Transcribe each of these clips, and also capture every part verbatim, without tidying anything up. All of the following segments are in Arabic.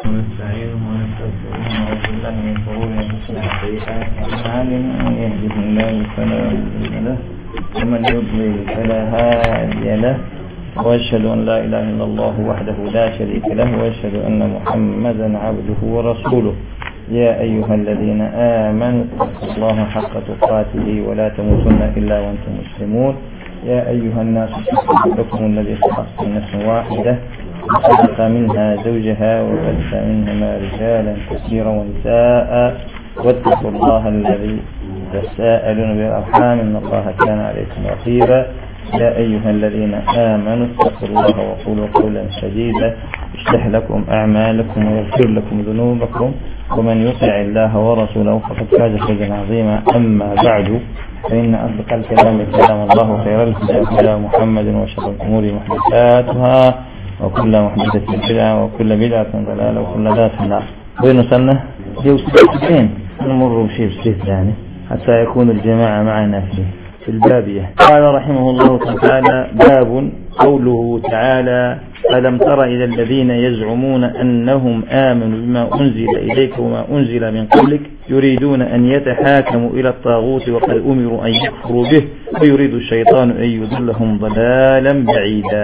ونستعينه ونستغفره ونعوذ بالله من شرور انفسنا وسيئات اعمالنا من يهده الله فلا مضل له ومن يضلل فلا هادي له واشهد ان لا اله الا الله وحده لا شريك له واشهد ان محمدا عبده ورسوله. يا ايها الذين امنوا اتقوا الله حق تقاته ولا تموتن الا وانتم مسلمون. يا ايها الناس اتقوا ربكم الذي خلقكم من نفس واحده وخلق منها زوجها وبث منهما رجالا كثيرا ونساء واتقوا الله الذي تساءلون به والارحام ان الله كان عليكم رقيبا. يا ايها الذين امنوا اتقوا الله وقولوا قولا سديدا يصلح لكم اعمالكم ويغفر لكم ذنوبكم ومن يطع الله ورسوله فقد فاز فوزا عظيما. اما بعد فان اصدق الكلام كلام الله وخير الهدى هدى محمد وشر الامور محدثاتها وكل محدثة بدعة وكل بدعة ضلالة وكل ذات النار. وين وصلنا؟ جوستين نمر بشيء بشيء ثاني حتى يكون الجماعة معنا فيه في البابية. قال رحمه الله تعالى: باب قوله تعالى: ألم تر إلى الذين يزعمون أنهم آمنوا بما أنزل إليك وما أنزل من قبلك يريدون أن يتحاكموا إلى الطاغوت وقد أمروا أن يكفروا به ويريد الشيطان أن يضلهم ضلالا بعيدا.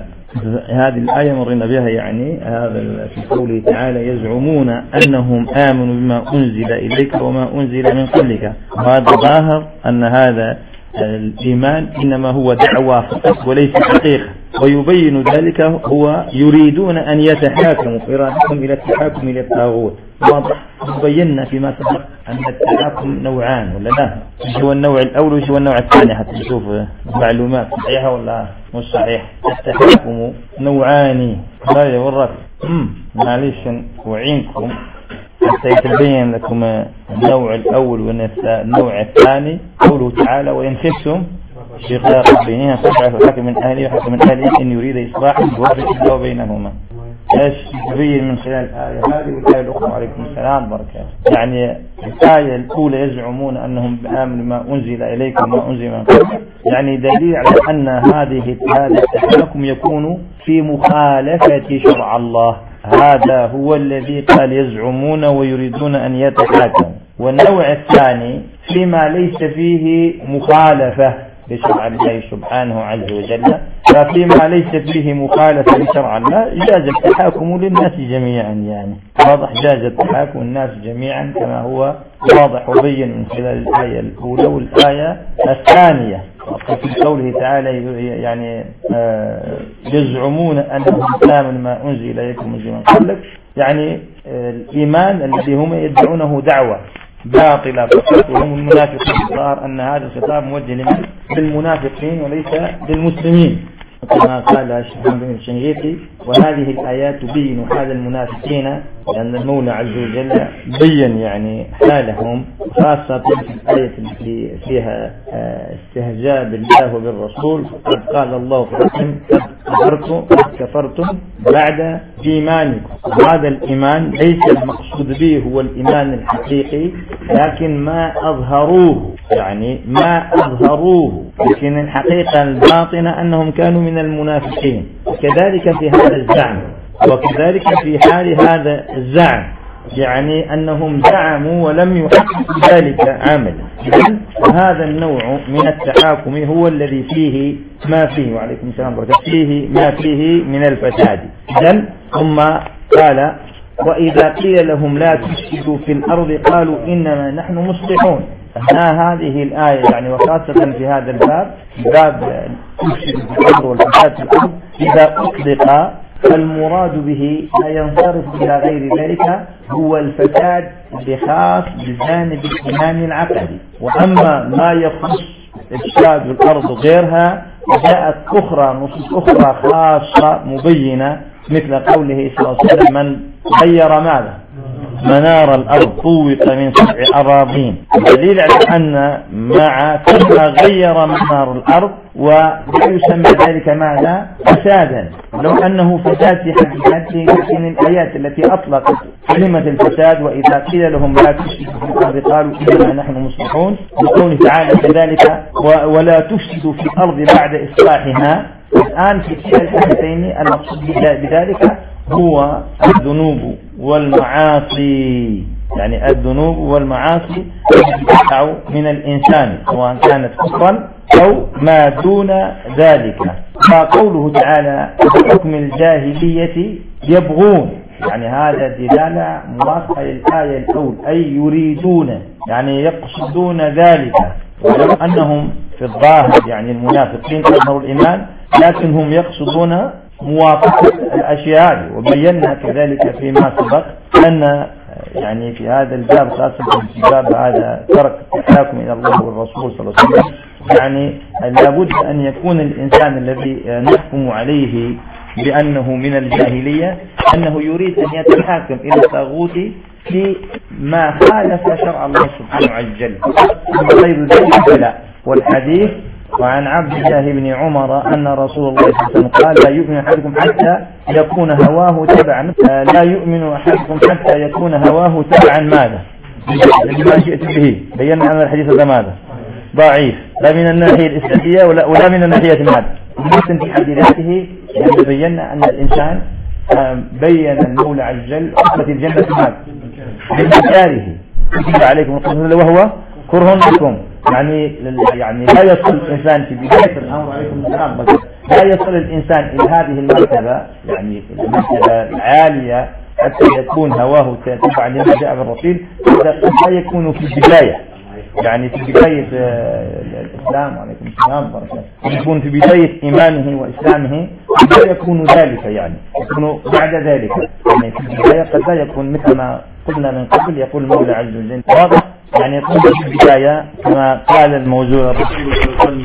هذه الآية مرنا بها، يعني هذا في قوله تعالى: يزعمون أنهم آمنوا بما أنزل إليك وما أنزل من قبلك. وهذا ظاهر أن هذا الإيمان إنما هو دعوة فقط وليس حقيقة، ويبين ذلك هو يريدون أن يتحاكموا إرادتهم إلى التحاكم إلى الطاغوت. واضح بينا فيما سبق أن التحاكم نوعان ولا لا؟ هو النوع الأول وهو النوع الثاني حتى نشوف معلومات صحيحة ولا مش صحيحة. التحاكم نوعان لا يورط معليش وعينكم حتى يتبين لكم النوع الأول والنوع الثاني. قوله تعالى: وإن خفتم شقاق بينهما فابعثوا حكما من أهله وحكما من أهله إن يريد إصلاحا يوفق الله بينهما. ايش تبين من خلال الآية هذه والآية الأخرى؟ وعليكم السلام وبركاته. يعني الآية الأولى: يزعمون أنهم آمنوا ما أنزل إليكم وما أنزل من قبلكم، يعني دليل على أن هذه هذا التحاكم يكون في مخالفة شرع الله. هذا هو الذي قال يزعمون ويريدون أن يتحاكموا. والنوع الثاني فيما ليس فيه مخالفة لشرع الله سبحانه عز وجل، ففيما ليس فيه مخالفة لشرع الله جاز التحاكم للناس جميعا. يعني واضح، جاز التحاكم الناس جميعا كما هو واضح وبين من خلال الآية الأولى والآية الثانية. في قوله تعالى يعني آه يزعمون أنهم آمنوا ما أنزل إليكم وأنزل من قبلك، يعني آه الإيمان الذي هم يدعونه دعوة باطلة فقط، وهم المنافقين. صار أن هذا الخطاب موجه للمنافقين وليس للمسلمين كما قال الشيخ محمد الشنقيطي. وهذه الآيات تبين حال المنافقين، لأن المولى عز وجل بين يعني حالهم، خاصة في الآية التي فيها استهزاء بالله وبالرسول. قد قال الله فيكم قد كفرتم بعد إيمانكم. وهذا الإيمان ليس المقصود به هو الإيمان الحقيقي، لكن ما أظهروه، يعني ما أظهروه، لكن الحقيقة الباطنة أنهم كانوا من المنافقين. وكذلك في هذا الزعم، وكذلك في حال هذا الزعم، يعني أنهم زعموا ولم يحققوا ذلك عملا. هذا النوع من التحاكم هو الذي فيه ما فيه، وعليكم السلام ورحمة الله، فيه ما فيه من الفساد. إذن ثم قال: وإذا قيل لهم لا تفسدوا في الأرض قالوا إنما نحن مصلحون. ها هذه الآية يعني، وخاصة في هذا الباب، باب تفسد في الأرض والفساد في الأرض، إذا أطلق فالمراد به لا ينصرف إلى غير ذلك، هو الفساد بخاص بجانب الإيمان العقدي. وأما ما يخص إفساد الأرض غيرها جاءت أخرى نصوص أخرى خاصة مبينة، مثل قوله صلى الله عليه وسلم: من غير ماذا؟ منار الأرض طوق من سبع أراضين. دليل على أن مع كما غير منار الأرض ولا يسمى ذلك ماذا؟ فسادا، لو أنه فساد في حد ذاته. لكن الآيات التي أطلقت كلمة الفساد: وإذا قيل لهم لا تفسدوا في الأرض قالوا إنما نحن مصلحون، وقوله تعالى كذلك: ولا تفسدوا في الأرض بعد إصلاحها. الآن في كلا الحالتين المقصود بذلك هو الذنوب والمعاصي، يعني الذنوب والمعاصي التي تقع من الإنسان سواء كانت كفرا أو ما دون ذلك. فقوله تعالى حكم الجاهلية يبغون، يعني هذا دلالة موافقة للآية الأولى، أي يريدون يعني يقصدون ذلك، ولو أنهم في الظاهر يعني المنافقين أظهروا الإيمان لكن هم يقصدون موافقة الأشياء. وبينا كذلك فيما سبق أن يعني في هذا الباب خاصة في باب هذا ترك التحاكم إلى الله والرسول صلى الله عليه وسلم، يعني لابد أن يكون الإنسان الذي نحكم عليه بأنه من الجاهلية أنه يريد أن يتحاكم إلى الطاغوت في ما خالف شرع الله سبحانه وتعالى غير ذلك لا. والحديث وعن عبد الله بن عمر أن رسول الله صلى الله عليه وسلم قال لا يؤمن أحدكم حتى يكون هواه تبعا لا يؤمن أحدكم حتى يكون هواه تبعا ماذا لما جئت به. بينا أن الحديث هذا ماذا ضعيف لا من الناحية الإسلامية ولا, ولا من الناحية ماذا مثل في حد ذاته، يعني بينا أن الإنسان بين المولى عز وجل أصلة الجنة ماذا بمكاره كتب عليكم القصص وهو كره لكم، يعني يعني لا يصل الإنسان في بداية الأمر عليكم السلام لا يصل الإنسان إلى هذه المرتبة يعني المرتبة العالية حتى يكون هواه تبعا لما جاء بالرسول، لا يكون في البداية يعني في بداية الإسلام عليكم السلام بركاته يكون في بداية إيمانه وإسلامه لا يكون ذلك، يعني يكون بعد ذلك يعني في البداية قد لا يكون مثل ما قلنا من قبل يقول المولى عز وجل واضح، يعني يكون في البداية كما قال الموضوع الرسول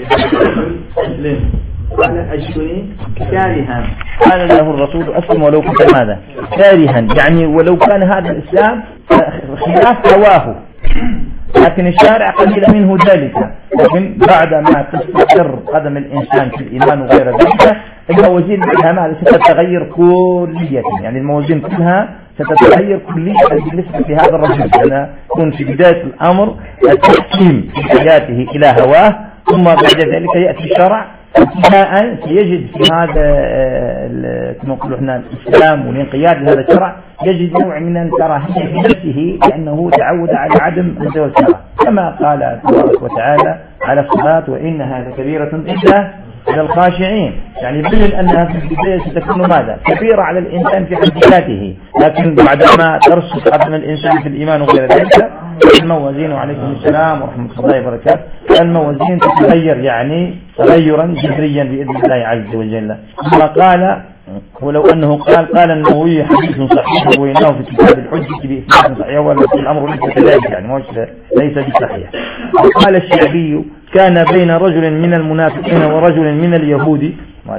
أسلم قال أجتني كارها، قال له الرسول أسلم ولو كنت ماذا كارها، يعني ولو كان هذا الإسلام خلاف هواه لكن الشارع قبل منه ذلك، لكن بعد ما تستقر قدم الإنسان في الإيمان وغير ذلك الموازين كلها ستتغير كليا، يعني الموازين كلها ستتغير كليا بالنسبة لهذا الرجل، لأن يكون في بداية الأمر التحكيم في حياته إلى هواه ثم بعد ذلك يأتي الشرع ابتداء يجد في هذا كما نقول احنا الإسلام والانقياد لهذا الشرع يجد نوع من الكراهية في نفسه لأنه تعود على عدم مستوى الشرع، كما قال تبارك وتعالى على الصلاة وإنها لكبيرة إلا على الخاشعين، يعني بين أنها في البداية ستكون ماذا كبيرة على الإنسان في حد ذاته، لكن بعدما ترسخ قدم الإنسان في الإيمان وغير ذلك الموازين وعليكم السلام ورحمة الله وبركاته الموازين تتغير يعني تغيرا جذريا بإذن الله عز وجل. ثم قال ولو أنه قال قال النووي حديث صحيح رويناه في كتاب الحجة بإسناد صحيح ولكن الأمر ليس كذلك يعني ليس بصحيح. وقال الشعبي كان بين رجل من المنافقين ورجل من اليهود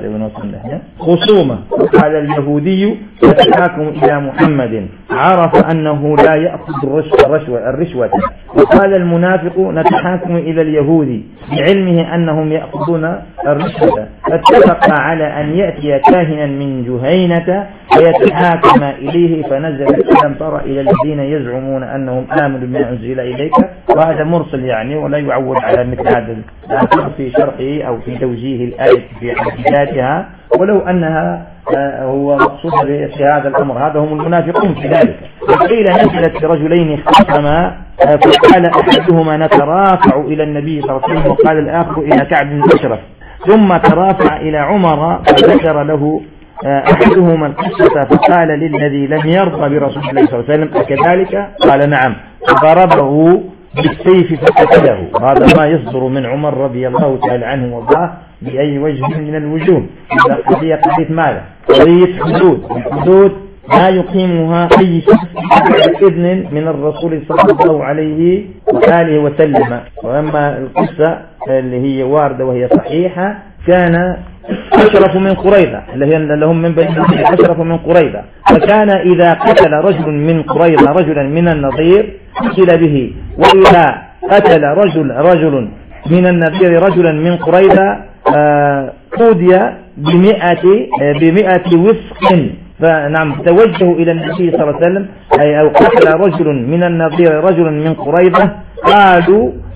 خصومة، قال اليهودي يتحاكم إلى محمد عرف أنه لا يأخذ الرشوة الرشوة، وقال المنافق نتحاكم إلى اليهود بعلمه أنهم يأخذون الرشوة، فاتفق على أن يأتي كاهنا من جهينة ويتحاكم إليه فنزل ألم تر إلى الذين يزعمون أنهم آمنوا بما أنزل إليك، وهذا مرسل يعني ولا يعول على مثل هذا الأثر في شرحه أو في توجيه الآية في حديثاتها، ولو أنها هو مقصود في هذا الأمر هذا هم المنافقون في ذلك. وقيل نزلت برجلين خصما فقال أحدهما نترافع إلى النبي صلى الله عليه وسلم وقال الآخر إلى كعب بن أشرف، ثم ترافع إلى عمر فذكر له أحدهما القصة فقال للذي لم يرضى برسول الله صلى الله عليه وسلم أكذلك؟ قال نعم، ضربه بالسيف فقتله. هذا ما يصدر من عمر رضي الله تعالى عنه وارضاه بأي وجه من الوجوه. إذا قضية قضية ماذا؟ قضية حدود، الحدود لا يقيمها أي شخص بإذن من الرسول صلى الله عليه وآله وسلم. وأما القصة اللي هي واردة وهي صحيحة كان أشرف من قريظة اللي هم من بني أشرف من قريظة، فكان إذا قتل رجل من قريظة رجلا من النضير قتل به، وإذا قتل رجل رجل من النضير رجلا من قريظة قودي بمئة بمئة وفق. فنعم توجهوا إلى النبي صلى الله عليه وسلم أو قتل رجل من النضير رجلا من قريظة قالوا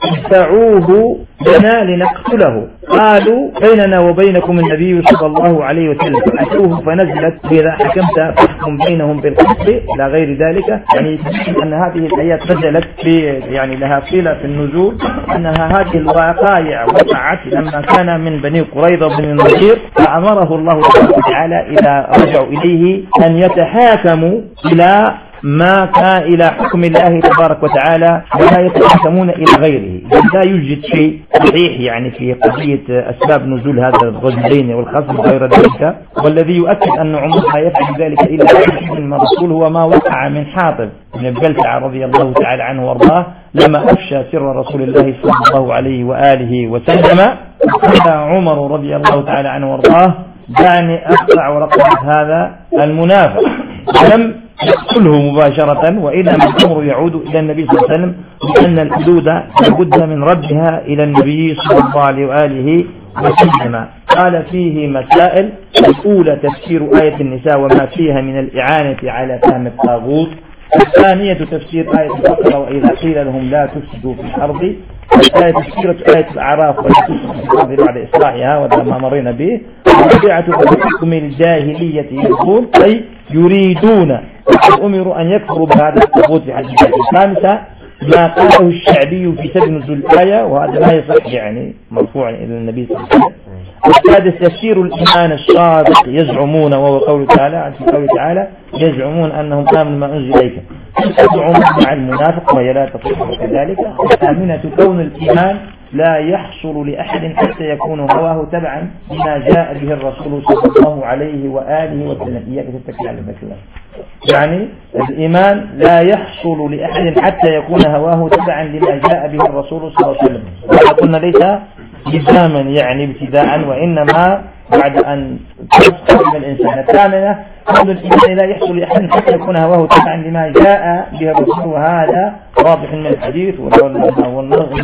ادفعوه لنا لنقتله. قالوا بيننا وبينكم النبي صلى الله عليه وسلم، فأتوه فنزلت إذا حكمت فاحكم بينهم بالقسط إلى غير ذلك. يعني أن هذه الآيات نزلت في يعني لها صلة في النزول، أنها هذه الوقائع وقعت لما كان من بني قريظة بن النضير، فأمره الله تعالى إذا رجعوا إليه أن يتحاكموا إلى ما كان إلى حكم الله تبارك وتعالى ولا يتحكمون إلى غيره. لا يوجد شيء صحيح يعني في قضية أسباب نزول هذا الرجلين والخصم غير ذلك، والذي يؤكد أن عمر لا يفعل ذلك إلا من الرسول هو ما وقع من حاطب بن البلتع رضي الله تعالى عنه وارضاه لما أفشى سر رسول الله صلى الله عليه وآله وسلم. قال عمر رضي الله تعالى عنه وارضاه: دعني أقطع ورقبة هذا المنافق. لم يقتله مباشرة، وإنما الأمر يعود إلى النبي صلى الله عليه وسلم، لأن الحدود لابد من ردها إلى النبي صلى الله عليه وآله وسلم. قال فيه مسائل: الأولى تفسير آية النساء وما فيها من الإعانة على فهم الطاغوت. الثانية تفسير آية البقرة وإذا قيل لهم لا تفسدوا في الأرض. الثالثة تفسير آية الأعراف ولا تفسدوا في الأرض بعد إصلاحها وهذا ما مرينا به. الرابعة حكم الجاهلية يقول أي يريدون أمروا أن يكفروا بهذا الطاغوت في حد ذاته. الخامسة ما قاله الشعبي في سبب نزول الآية وهذا لا يصح يعني مرفوع إلى النبي صلى الله عليه وسلم. السادس تفسير الإيمان الصادق يزعمون وهو قوله تعالى في قوله تعالى يزعمون أنهم آمنوا ما أنزل إليك. يزعمون مع المنافق وهي لا تصح كذلك. الثامنة كون الإيمان لا يحصل لأحد حتى يكون هواه تبعا لما جاء به الرسول صلى الله عليه وآله وسلم. إياك تتكلم على الكلام. يعني الإيمان لا يحصل لأحد حتى يكون هواه تبعا لما جاء به الرسول صلى الله عليه وسلم. قلنا ليس لزاما يعني ابتداء، وإنما بعد أن تستخدم الإنسان. الثامنة كون الإيمان لا يحصل لأحد حتى يكون هواه تبعا لما جاء به الرسول، وهذا واضح من الحديث والنظر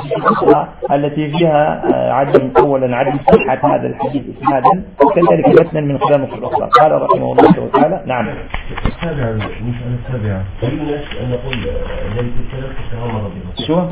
التي فيها عدم أولا عدم صحة هذا الحديث إسنادا وكذلك متنا من خلال نصوص أخرى. قال رحمه الله تعالى: نعم. السابعة المسألة السابعة يمكن أن نقول ذلك الكلام في عمر رضي الله شو؟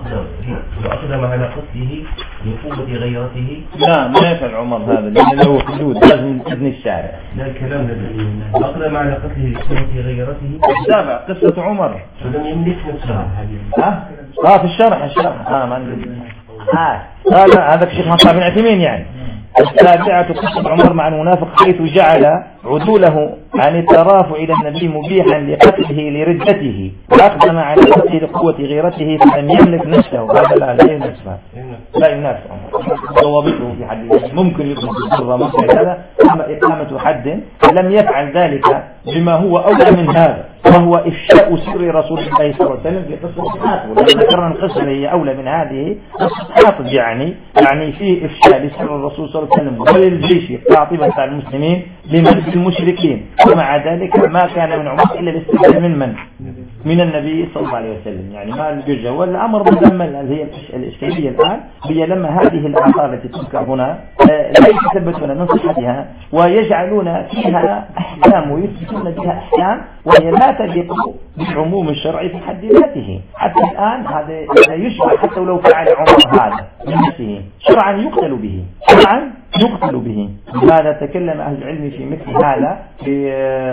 وأقدم على قتله لقوة غيرته. لا ما يفعل عمر هذا لأن له حدود لازم إذن الشارع. لا الكلام الذي أقدم على قتله لقوة غيرته. السابع قصة عمر. فلم يملك نفسه. ها؟ آه في الشرح الشرح. آه ما عندي. آه هذا هذا الشيخ مصعب بن عثيمين يعني. السابعة قصة عمر مع المنافق حيث جعل عدوله عن الترافع إلى النبي مبيحا لقتله لردته، وأقدم على قتله لقوة غيرته فلم يملك نفسه. هذا لا لا ينافسه لا ينافس ضوابطه في حد ممكن يكون بالضرة ممكن هذا، أما إقامة حد لم يفعل ذلك بما هو أولى من هذا، وهو إفشاء سر رسول الله صلى الله عليه وسلم في قصة حاطب. ولما ذكرنا القصة هي أولى من هذه قصة حاطب يعني يعني فيه إفشاء لسر الرسول صلى الله عليه وسلم وللجيش قاطبة المسلمين لمجد المشركين، ومع ذلك ما كان من عمر إلا الاستفادة من من من النبي صلى الله عليه وسلم. يعني ما الجزء والأمر مزمل. هي الإشكالية الآن هي لما هذه الآثار التي تذكر هنا لا يتثبتون من صحتها ويجعلون فيها أحكام ويثبتون بها أحكام وهي لا تليق بعموم الشرع في حد ذاته. حتى الآن هذا يشبه حتى لو فعل عمر هذا بنفسه شرعا يقتل به شرعا يقتل به. لماذا تكلم أهل العلم في مثل هذا؟ في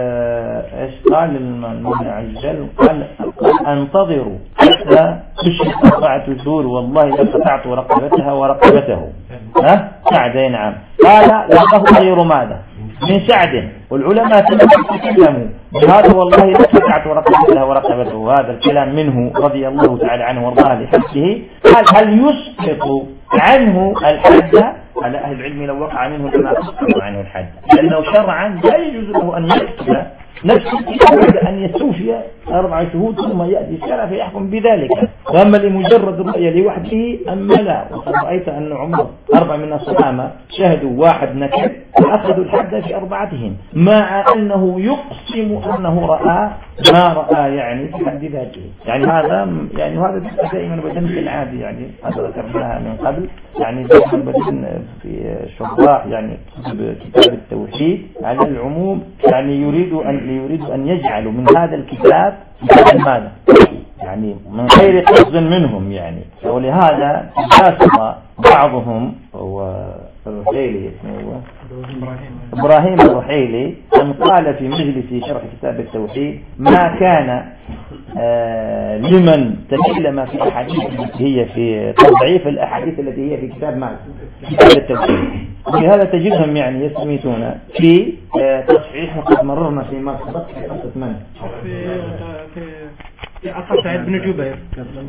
إيش قال المولى عز وجل؟ قال انتظروا حتى تشرك أربعة شهور والله لقطعت رقبتها ورقبته. ها سعد نعم. قال له غير ماذا من سعد، والعلماء تكلموا بهذا والله لقطعت رقبتها ورقبته. هذا الكلام منه رضي الله تعالى عنه وارضاه لحفظه. قال هل يسقط عنه الحد؟ على أهل العلم لو وقع منه لما يسقط عنه الحد، لأنه شرعا لا يجوز له أن يقتل نفسه بعد أن يستوفي أربع شهود ثم يأتي الشرع فيحكم بذلك. وأما لمجرد الرؤية لوحده أما لا. وقد رأيت أن عمر أربع من الصحابة شهدوا واحد نكر فأخذوا الحد في أربعتهم مع أنه يقسم أنه رأى ما رأى يعني في حد ذاته. يعني هذا يعني هذا دائما بدن في العادي يعني هذا ذكرناها من قبل. يعني دائما بدن في شرح يعني كتاب التوحيد على العموم يعني يريد أن يريد أن يجعلوا من هذا الكتاب ماذا؟ يعني يعني من غير قصد منهم يعني. ولهذا جاسم بعضهم والرحيلي اسمه إبراهيم الرحيلي أن قال في مجلس شرح كتاب التوحيد ما كان آه لمن تكلم في أحاديث التي هي في تضعيف الأحاديث التي هي في كتاب مالك كتاب التوحيد. ولهذا تجدهم يعني يستميتون في آه تصحيح. وقد مررنا في ما سبق في قصة من في في عصر سعيد بن جبير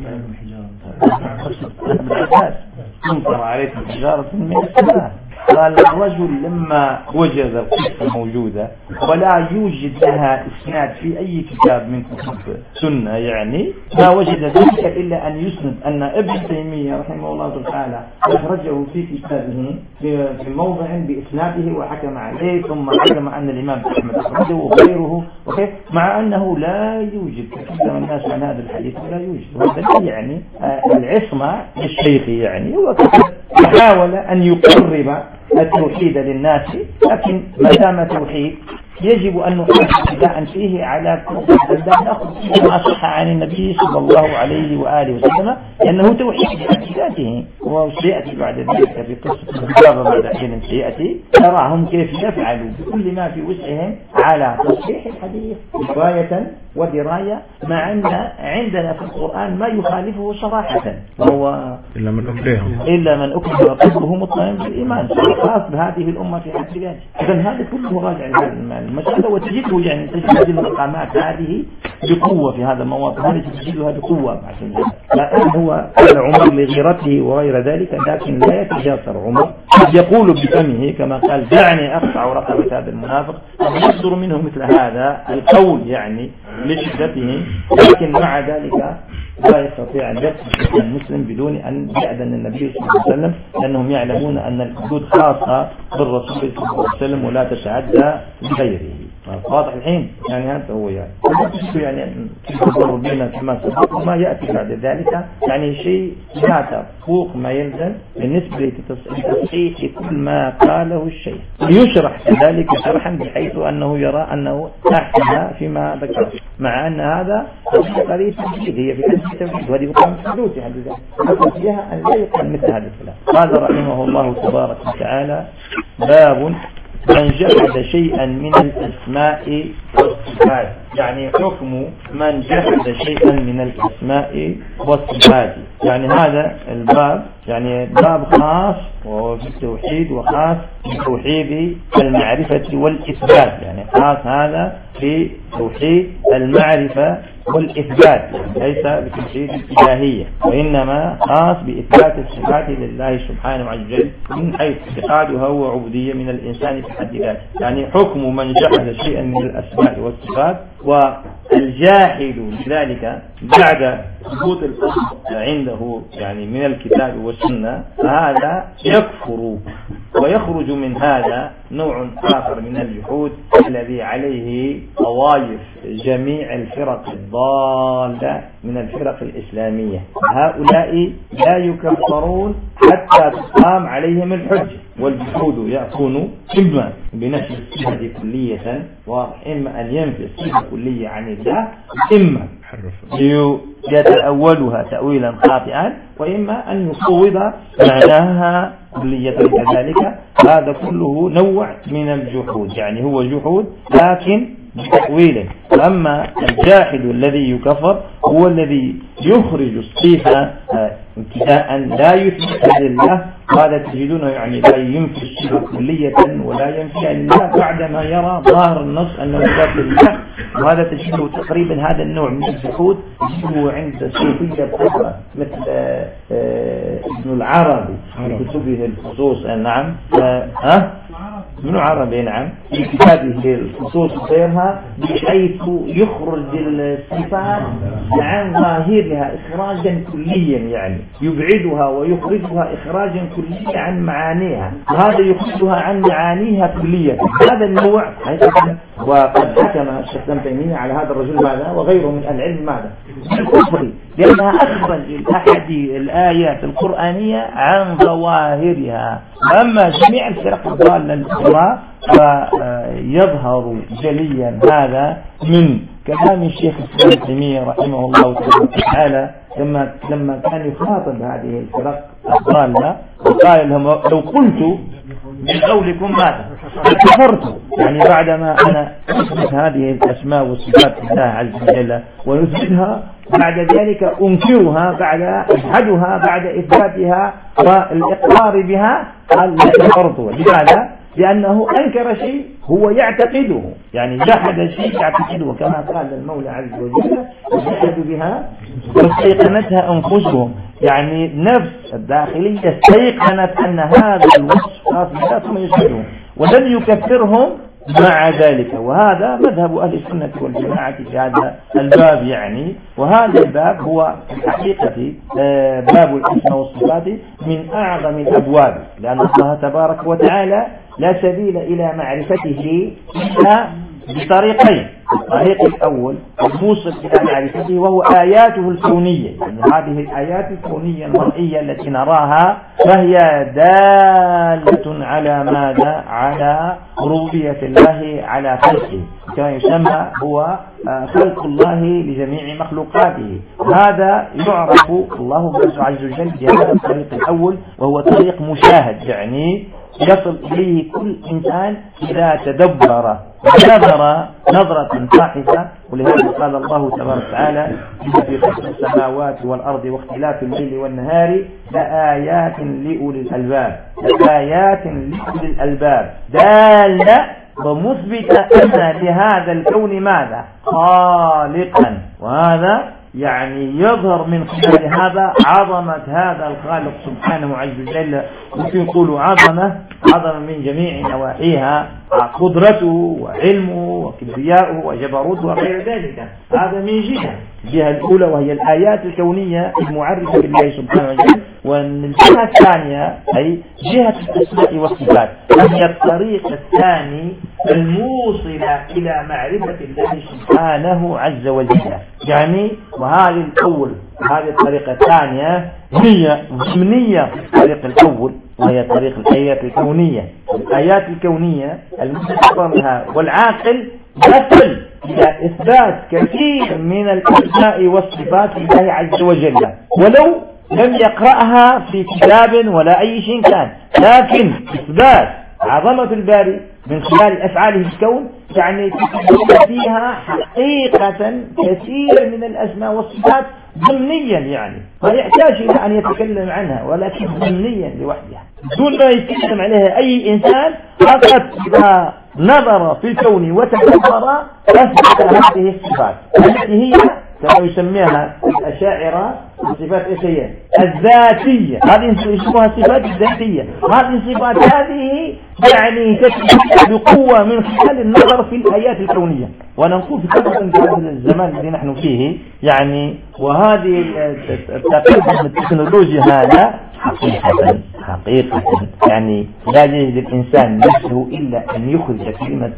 تمطر عليكم حجارة من السماء. قال الرجل لما وجد القصة موجودة ولا يوجد لها إسناد في أي كتاب من كتب سنة يعني ما وجد ذلك إلا أن يسند أن ابن تيمية رحمه الله تعالى أخرجه في كتابه في موضع بإسناده وحكم عليه ثم حكم أن الإمام أحمد أخرجه وغيره وكيف مع أنه لا يوجد تكلم الناس عن هذا الحديث ولا يوجد. وهذا يعني العصمة للشيخ يعني هو حاول أن يقرب التوحيد للناس لكن ما دام توحيد يجب أن نحافظ ابتداء فيه على كل نأخذ ما صح عن النبي صلى الله عليه وآله وسلم لأنه توحيد بذاته. وسيأتي بعد ذلك في قصة الكتابة بعد حين سيأتي تراهم كيف يفعلوا بكل ما في وسعهم على تصحيح الحديث رواية ودراية مع أن عندنا في القرآن ما يخالفه صراحة وهو إلا من أكره إلا من أكره وقلبه مطمئن بالإيمان خاص بهذه الأمة في حد ذاته. إذن هذا كله راجع لهذا المسألة وتجده يعني تجد هذه المقامات هذه بقوة في هذا المواطن هذه تجدها بقوة. الآن هو قال عمر لغيرته وغير ذلك لكن لا يتجاسر عمر يقول بفمه كما قال دعني أقطع رقبة هذا المنافق. يصدر منه مثل هذا القول يعني لشدته لكن مع ذلك لا يستطيع أن يكفر المسلم بدون أن يأذن النبي صلى الله عليه وسلم لأنهم يعلمون أن الحدود خاصة بالرسول صلى الله عليه وسلم ولا تتعدى بغيره. واضح الحين يعني هذا هو يعني يعني تمر بنا كما سبق وما يأتي بعد ذلك يعني شيء لا فوق ما يلزم بالنسبة لتصحيح كل ما قاله الشيخ. يشرح ذلك شرحا بحيث أنه يرى أنه أحسن فيما ذكر مع أن هذا قريب هي في التوحيد وهذه مقام الحدود في حد ذاتها فيها أن لا يقال مثل هذا الكلام. قال رحمه الله تبارك وتعالى باب من جحد شيئا من الأسماء والصفات يعني حكم من جحد شيئا من الأسماء والصفات. يعني هذا الباب يعني باب خاص وفي التوحيد وخاص في توحيد المعرفة والإثبات يعني خاص هذا في توحيد المعرفة والإثبات ليس بتوحيد الإلهية وإنما خاص بإثبات الصفات لله سبحانه وتعالى من حيث اعتقادها وعبودية من الإنسان في حد ذاته. يعني حكم من جحد شيئا من الأسماء والصفات والجاحد لذلك بعد ثبوت الأصل عنده يعني من الكتاب والسنة فهذا يكفر ويخرج من هذا نوع آخر من الجحود الذي عليه طوائف جميع الفرق الضالة من الفرق الإسلامية. هؤلاء لا يكفرون حتى تقام عليهم الحجة والجحود يكون إما بنفي الصفة كلية وإما أن ينفي الصفة كلية عن الله إما يتأولها تأويلا خاطئا وإما أن يصوب معناها كلية كذلك. هذا كله نوع من الجحود يعني هو جحود لكن بتأويله. أما الجاحد الذي يكفر هو الذي يخرج الصفة ابتداء لا يثبت لله هذا تجدونه يعني لا ينفي الصفة كلية ولا ينفي لله بعدما يرى ظاهر النص أنه يثبت لله. وهذا تجده تقريبا هذا النوع من الجحود تجده عند الصوفية الكبرى مثل ابن العربي في كتبه الخصوص. نعم ها ابن عربي نعم في كتابه الخصوص غيرها بحيث يخرج الصفات عن ظاهرها إخراجا كليا يعني يبعدها ويخرجها إخراجا كليا عن معانيها وهذا يخرجها عن معانيها كليا. هذا النوع وقد حكم الشيخ ابن تيمية على هذا الرجل ماذا وغيره من العلم ماذا الكفر لأنها أخرج أحد الآيات القرآنية عن ظواهرها. أما جميع الفرق الضالة الأخرى فيظهر جليا هذا من كلام الشيخ الإسلام ابن تيمية رحمه الله تعالى لما لما كان يخاطب هذه الفرق الضالة وقال لهم لو قلت بقولكم ماذا كفرت، يعني بعدما أنا أثبت هذه الأسماء والصفات لله عز وجل ويثبتها بعد ذلك أنكرها بعد أجحدها بعد إثباتها والإقرار بها، قال كفرت. لماذا؟ لأنه أنكر شيء هو يعتقده، يعني جحد شيء يعتقده كما قال المولى عز وجل جحدوا بها واستيقنتها أنفسهم، يعني النفس الداخلية استيقنت أن هذا الوصف خاص بها ثم يشهدهم ولم يكفرهم مع ذلك. وهذا مذهب أهل السنة والجماعة في هذا الباب يعني. وهذا الباب هو في الحقيقة باب الأسماء والصفات من أعظم الأبواب، لأن الله تبارك وتعالى لا سبيل إلى معرفته إلا بطريقين. الطريق الأول الموصل إلى معرفته وهو آياته الكونية، يعني هذه الآيات الكونية المرئية التي نراها فهي دالة على ماذا؟ على ربوبية الله على خلقه، كما يسمى هو خلق الله لجميع مخلوقاته. هذا يعرف الله عز وجل بهذا الطريق الأول وهو طريق مشاهد، يعني يصل إليه كل إنسان إذا تدبر ونظر نظرة باحثة. ولهذا قال الله تبارك وتعالى في خلق السماوات والأرض واختلاف الليل والنهار لآيات لأولي الألباب، لآيات لأولي الألباب دالة ومثبتة أن لهذا الكون ماذا؟ خالقا. وهذا يعني يظهر من خلال هذا عظمة هذا الخالق سبحانه عز وجل. ممكن يقولوا عظمة عظمة من جميع نواحيها، قدرته وعلمه وكبرياؤه وجبروته وغير ذلك. هذا من جهة الجهة الأولى وهي الآيات الكونية المعرفة بالله سبحانه وتعالى. والجهة الثانية أي جهة الأسماء والصفات، وهي الطريق الثاني الموصلة إلى معرفة الله سبحانه عز وجل. يعني وهذه الأول هذه الطريقة الثانية هي ضمنية في الطريق الأول وهي طريق الآيات الكونية. الآيات الكونية المستقبل منها والعاقل يصل إلى إثبات كثير من الأسماء والصفات لله عز وجل ولو لم يقرأها في كتاب ولا أي شيء كان، لكن إثبات عظمة الباري من خلال أفعاله في الكون يعني فيها حقيقة كثير من الأسماء والصفات ضمنيا، يعني ما يحتاج إلى أن يتكلم عنها ولكن ضمنيا لوحدها دون ما يتكلم عليها أي إنسان، فقط إذا نظر في الكون وتدبر أثبت هذه الصفات التي هي كما يسميها الأشاعرة الصفات إيشية الذاتية. هذه يسموها الصفات الذاتية. هذه الصفات هذه يعني تتحدث بقوة من خلال النظر في الآيات الكونية. ونقول في هذا الزمان الذي نحن فيه يعني وهذه التقدم التكنولوجيا هذا حقيقة حقيقة يعني لا يجد الإنسان نفسه إلا أن يخرج كلمة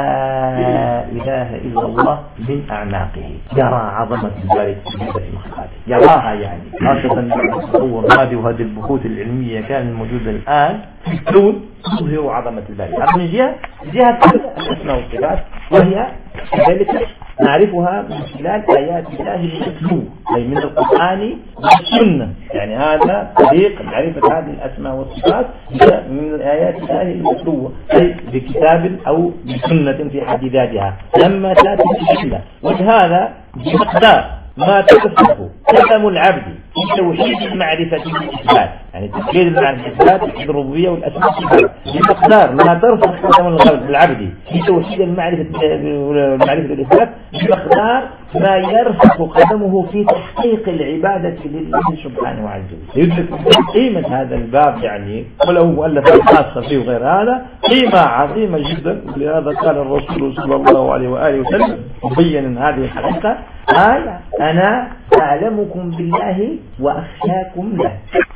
لا إله إلا الله من أعناقه، يرى عظمة ذلك في المخلوقات، يراها يعني خاصة التطور هذه وهذه البحوث العلمية كانت موجودة الآن في الكون تظهر عظمة ذلك. هذه من جهة جهة الأسماء والصفات وهي كذلك نعرفها من خلال آيات الله المتلوة أي من القرآن والسنة. يعني هذا طريق معرفة هذه الأسماء والصفات من آيات الله المتلوة أي بكتاب أو بسنة في حد ذاتها لما تأتي السنة. وهذا بمقدار ما تصف قدم العبد في توحيد المعرفة والإثبات، يعني توحيد المعرفة والإثبات الربوبية والأسماء والصفات بمقدار ما ترفع قدم العبد في توحيد المعرفة والمعرفة والإثبات بمقدار ما يرفع قدمه في تحقيق العبادة لله سبحانه عز وجل. يدرك قيمة هذا الباب يعني وله مؤلفات خاصة فيه وغير هذا قيمة عظيمة جدا. ولهذا قال الرسول صلى الله عليه وآله وسلم مبينا هذه الحقيقة قال أنا أعلمكم بالله وأخشاكم له.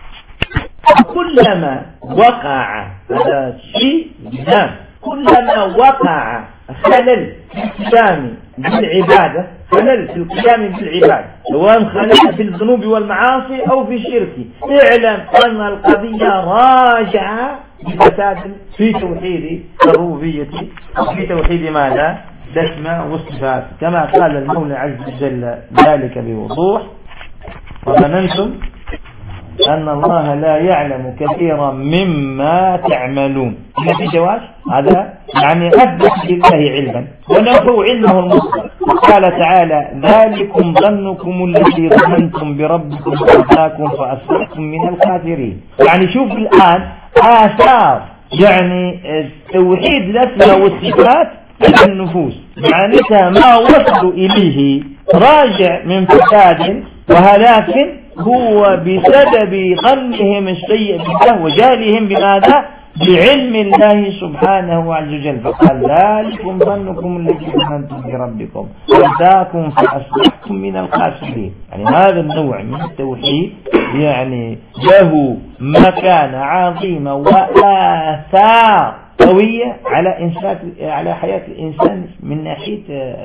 كلما وقع هذا الشيء نعم كلما وقع خلل في القيام بالعبادة خلل في القيام بالعبادة سواء خلل في الذنوب والمعاصي أو في الشرك اعلم أن القضية راجعة بفساد في توحيد الربوبية وفي توحيد ماذا الأسماء والصفات كما قال المولى عز وجل ذلك بوضوح: وظننتم أن الله لا يعلم كثيرا مما تعملون. هنا في جواز هذا يعني أثبت لله علما وله علمه المطلق. قال تعالى: ذلكم ظنكم الذي ظننتم بربكم فأرداكم فأصبحتم من الخاسرين. يعني شوف الآن آثار يعني توحيد الأسماء والصفات على النفوس، معناتها ما وصلوا إليه راجع من فساد وهلاك هو بسبب ظنهم السيء بالله وجهلهم بماذا؟ بعلم الله سبحانه عز وجل. فقال: ذلكم ظنكم الذي ظننتم بربكم فأرداكم فأصبحتم من الخاسرين. يعني هذا النوع من التوحيد يعني له مكانة عظيمة وآثار قوية على إنسان على حياة الإنسان من ناحية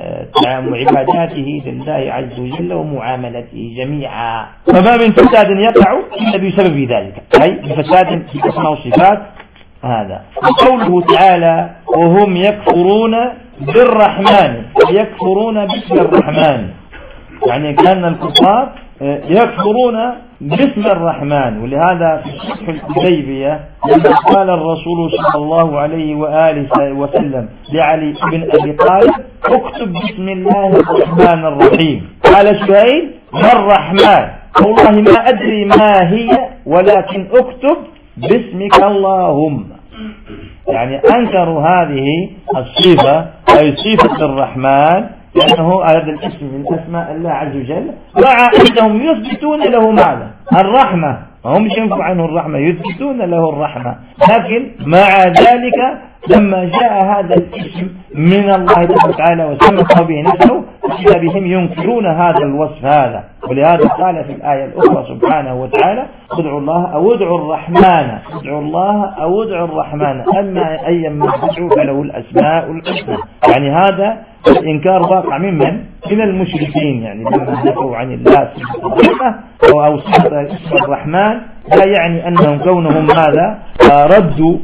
عباداته لله عز وجل ومعاملته جميعا. فما من فساد يقع إلا بسبب ذلك، أي بفساد في الأسماء والصفات. هذا وقوله تعالى: وهم يكفرون بالرحمن، يكفرون باسم الرحمن، يعني كان الكفار يكفرون باسم الرحمن. ولهذا في صلح الحديبية لما قال الرسول صلى الله عليه وآله وسلم لعلي بن أبي طالب: اكتب بسم الله الرحمن الرحيم. قال سهيل: ما الرحمن؟ والله ما أدري ما هي ولكن اكتب باسمك اللهم. يعني أنكروا هذه الصفة أي صفة الرحمن لأنه هذا الاسم من أسماء الله عز وجل، مع أنهم يثبتون له معنى الرحمة، هم ينفوا عنه الرحمة، يثبتون له الرحمة، لكن مع ذلك لما جاء هذا الاسم من الله تعالى وسمى به نفسه إذا بهم ينكرون هذا الوصف هذا. ولهذا قال في الآية الأخرى سبحانه وتعالى: ادعوا الله أو ادعوا الرحمن، ادعوا الله أو ادعوا الرحمن، أما أيما تدعوا فله الأسماء الحسنى. يعني هذا الإنكار واقع ممن من المشركين، يعني لما نفوا عن الله سبحانه أو صفة اسم الرحمن لا يعني أنهم كونهم ماذا ردوا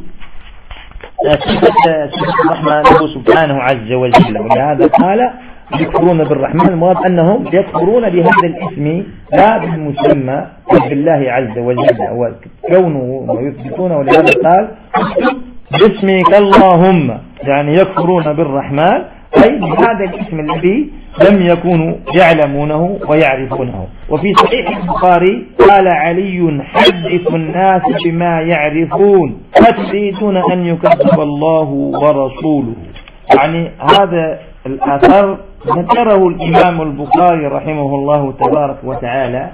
صفة الرحمن له سبحانه عز وجل. ولهذا قال: يكفرون بالرحمن، المراد أنهم يكفرون بهذا الاسم لا بالمسمى بالله عز وجل وكونه ويثبتونه. ولهذا قال: باسمك اللهم، يعني يكفرون بالرحمن أي بهذا الاسم الذي لم يكونوا يعلمونه ويعرفونه. وفي صحيح البخاري قال علي: حدث الناس بما يعرفون أتريدون أن يكذب الله ورسوله. يعني هذا الأثر ذكره الإمام البخاري رحمه الله تبارك وتعالى.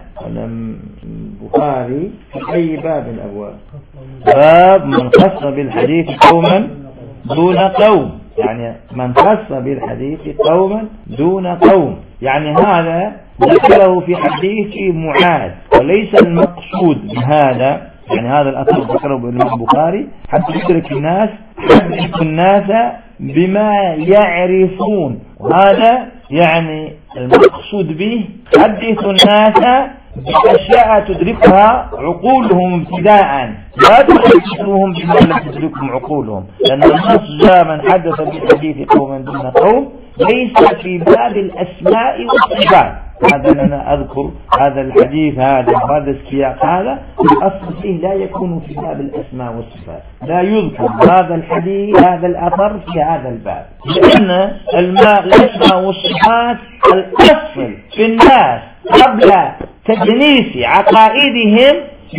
البخاري في أي باب الأبواب؟ باب من خص بالحديث قوما دون قوم، يعني من خص بالحديث قوما دون قوم. يعني هذا ذكره في حديث معاذ، وليس المقصود بهذا يعني هذا الأثر ذكره الإمام البخاري حتى يدرك الناس حدث الناس بما يعرفون، وهذا يعني المقصود به حدث الناس بأشياء تدركها عقولهم ابتداء، لا تحدثوهم بما لا تدركهم عقولهم، لأن النص جاء من حدث بالحديث قوما دون قوم ليس في باب الأسماء والصفات. هذا أنا أذكر هذا الحديث هذا وهذا السياق هذا الأصل فيه لا يكون في باب الأسماء والصفات، لا يذكر هذا الحديث هذا الأثر في هذا الباب، لأن الماء الأسماء والصفات الأصل في الناس قبل تدنيس عقائدهم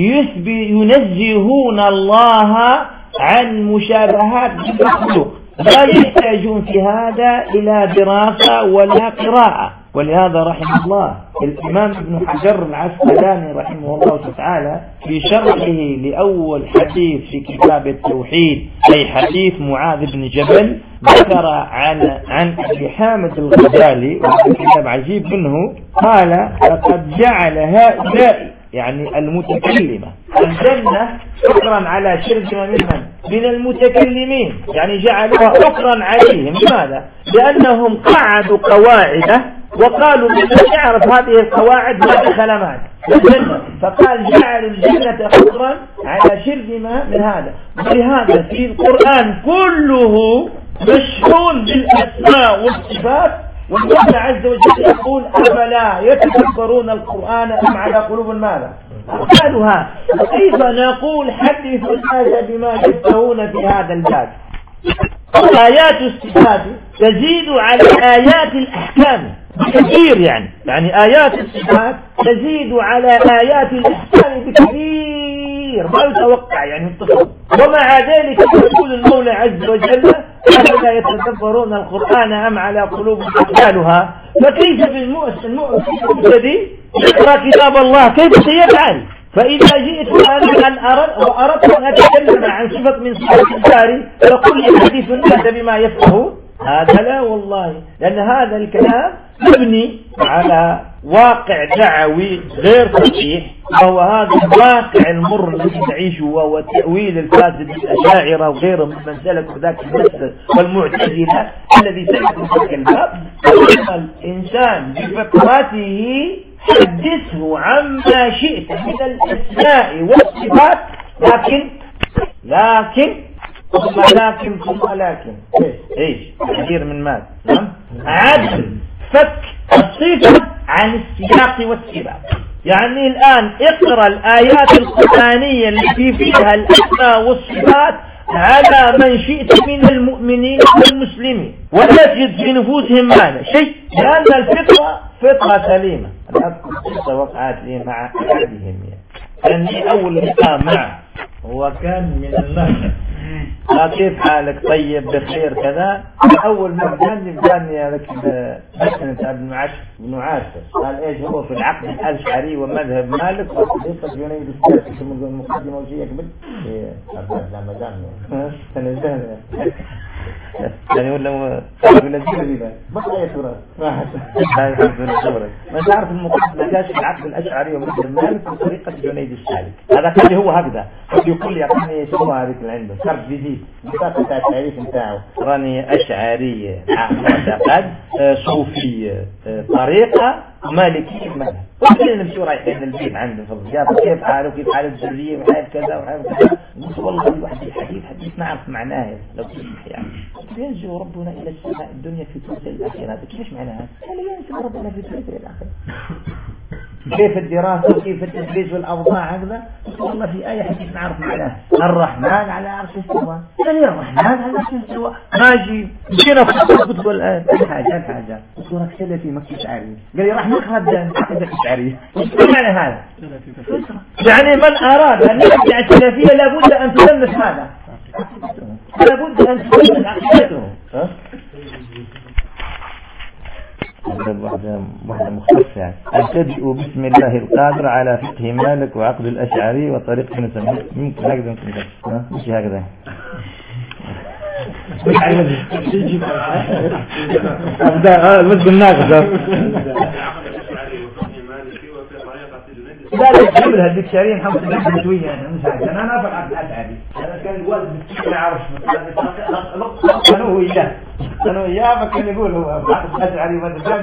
ينزهون الله عن مشابهات المخلوق، لا يحتاجون في هذا إلى دراسة ولا قراءة. ولهذا رحمه الله الإمام ابن حجر العسقلاني رحمه الله تعالى في شرحه لأول حديث في كتاب التوحيد أي حديث معاذ بن جبل ذكر عن عن أبي حامد الغزالي وهذا كتاب عجيب منه، قال: لقد جعل هؤلاء يعني المتكلمة الجنة أكرا على شرذمة منهم من المتكلمين، يعني جعلوها أكرا عليهم. لماذا؟ لأنهم قعدوا قواعد وقالوا من يعرف هذه القواعد ما دخل معنا الجنة، فقال جعلوا الجنة أكرا على شرذمة من هذا. ولهذا في القرآن كله مشحون بالأسماء والصفات، والله عز وجل يقول أفلا يتدبرون القرآن أم على قلوب ماذا أقفالها. كيف نقول حدث الناس بما يفقهون في هذا الباب؟ آيات الصفات تزيد على آيات الأحكام بكثير، يعني يعني آيات الصفات تزيد على آيات الأحكام بكثير ما يتوقع يعني التصور. ومع ذلك يقول المولى عز وجل أفلا يتدبرون القرآن أم على قلوب أقفالها. فكيف بالمؤمن الذي يقرأ كتاب الله كيف سيفعل؟ فإذا جئت أنا أن أرد وأردت أن أتكلم عن صفة من صفات الباري فقل يحدث الناس بما يفقهون، هذا لا والله، لأن هذا الكلام مبني على واقع دعوي غير صحيح، وهو هذا الواقع المر الذي نعيشه، وهو التأويل الفاسد للأشاعرة وغيرهم من سلك ذاك المسلك والمعتزلة الذي سلك ذاك الباب. الإنسان بفطرته حدثه عما شئت من الأسماء والصفات، لكن لكن ثم لكن ثم لكن ايش كثير من مال عدل فك الصفة عن السياق والسباق. يعني الآن اقرأ الآيات القرآنية التي فيها الأسماء والصفات على من شئت من المؤمنين والمسلمين، ولا تجد في نفوسهم ماذا شيء، لأن الفطرة فطرة سليمة. القصة وقعت لي مع أحدهم، كان لي أول لقاء معه هو كان من المهد، كيف حالك طيب بخير كذا. أول ما جاني جاني لك بسنة ابن معاش بن عاشر، قال إيش هو في العقد الأشعري ومذهب مالك وطريقة يونيد السادس من المقدمة وشيء يقبل إيه أربعة لما جاني سنزهن يعني ولا ولا جيبه بقى يا ترى ما حد ما تعرف المقدمة كاش في العقد الأشعري ومذهب مالك وطريقة يونيد السادس. هذا كان هو هكذا يقول لي أعطيني يسموها هذيك اللي عنده كارت فيزيت بطاقة التعريف نتاعو، راني أشعرية معتقد صوفية طريقة مالكية مذهب. وكلنا نمشي رايحين البيت عنده في الرياض كيف حاله كيف حاله الزرية وحال كذا وحال كذا. قلت والله الواحد الحديث حديث نعرف معناه لو تسمح يعني. ينزل ربنا إلى السماء الدنيا في ثلث الأخير، هذا كيف معناها؟ قال ينزل ربنا في ثلث الأخير. كيف الدراسة وكيف التدريس والأوضاع هكذا؟ والله في آية حديث نعرف معناه الرحمن على عرش استوى. قال يا الرحمن على عرش استوى ماشي مشينا في الكتب والآن الحاجة الحاجة صورة سلفي مكي شعري. قال لي راح نقرأ عقيدة الشعرية. ايش معنى هذا؟ يعني من أراد أن يبدع السلفية لابد أن تلمس هذا، لابد أن تلمس عقيدته. هذا واحدة واحدة مختصة يعني. أبتدئ بسم الله القادر على فقه مالك وعقد الأشعري وطريقة نسميه يمكن هكذا يمكن كذا مش هكذا مش عارف أبدأ المد الناقص لا لا جملها الدكتورية محمد بن شوية أنا مش عارف أنا أنا أفعل الأشعري أنا كان الوالد ما يعرفش كانوا إياه كانوا إياه فكان يقول هو الأشعري وما تفهمش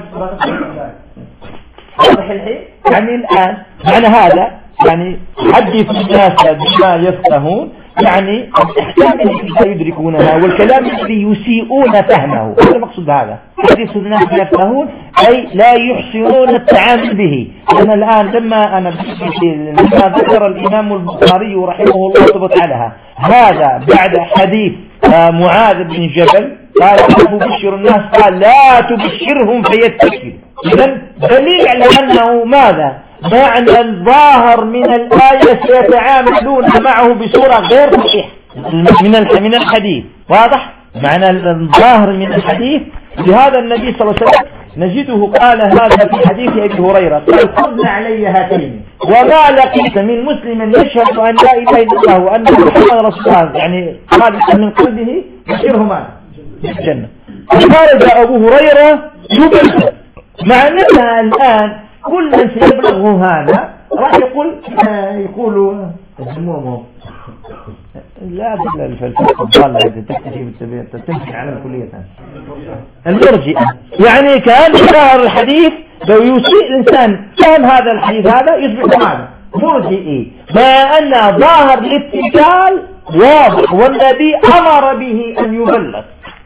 واضح الحين. يعني الآن معنى هذا يعني حدث الناس بما يفقهون، يعني الأحكام التي يدركونها والكلام الذي يسيئون فهمه، هذا المقصود هذا حدث الناس يفقهون أي لا يحسنون التعامل به. أنا الآن لما أنا لما ذكر الإمام البخاري رحمه الله ثبت عليها هذا بعد حديث معاذ بن جبل قال تبشر الناس قال لا تبشرهم فيتكل. إذن دليل على أنه ماذا معنى الظاهر من الآية سيتعاملون معه بصورة غير صحيحة من من الحديث. واضح معنى الظاهر من الحديث. لهذا النبي صلى الله عليه وسلم نجده قال هذا في حديث أبي هريرة قال خذنا علي هاتين وما لقيت من مسلم يشهد أن لا إله إلا الله وأن محمد رسول الله يعني خالصا من قلبه يشيرهما الجنة. قال أبو هريرة يبلغ مع أنها الآن كل من سيبلغه هذا راح يقول يقولوا اسمهم لا الفلسفة الضالة تكتفي بالتبين تمشي على الكلية المرجئة. يعني كان ظاهر الحديث لو يسيء الإنسان فهم هذا الحديث هذا يصبح هذا مرجئي، ما أن ظاهر الاتكال واضح والنبي أمر به أن يبلغ.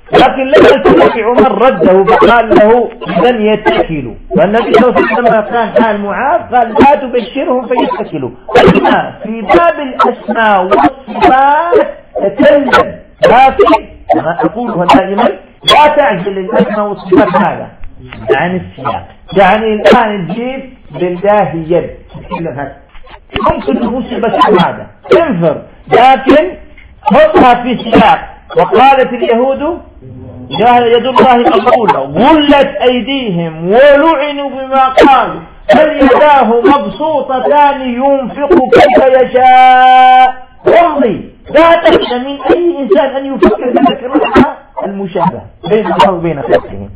لكن لما التفت عمر رده فقال له لن يتكلوا. فالنبي صلى الله عليه وسلم لما كان حال معاذ قال لا تبشرهم فيتكلوا. في باب الأسماء والصفات تكلم، لكن ما أقولها دائما لا تعجل الأسماء والصفات هذا عن السياق. يعني الآن تجيب لله يد ممكن تنسب هذا تنفر، لكن حطها في سياق. وقالت اليهود يد الله مغلولة غلت أيديهم ولعنوا بما قالوا بل يداه مبسوطتان ينفق كيف يشاء. وامضي لا تخشى من أي إنسان أن يفكر بذكرها المشابهة بين الله وبين خلقه.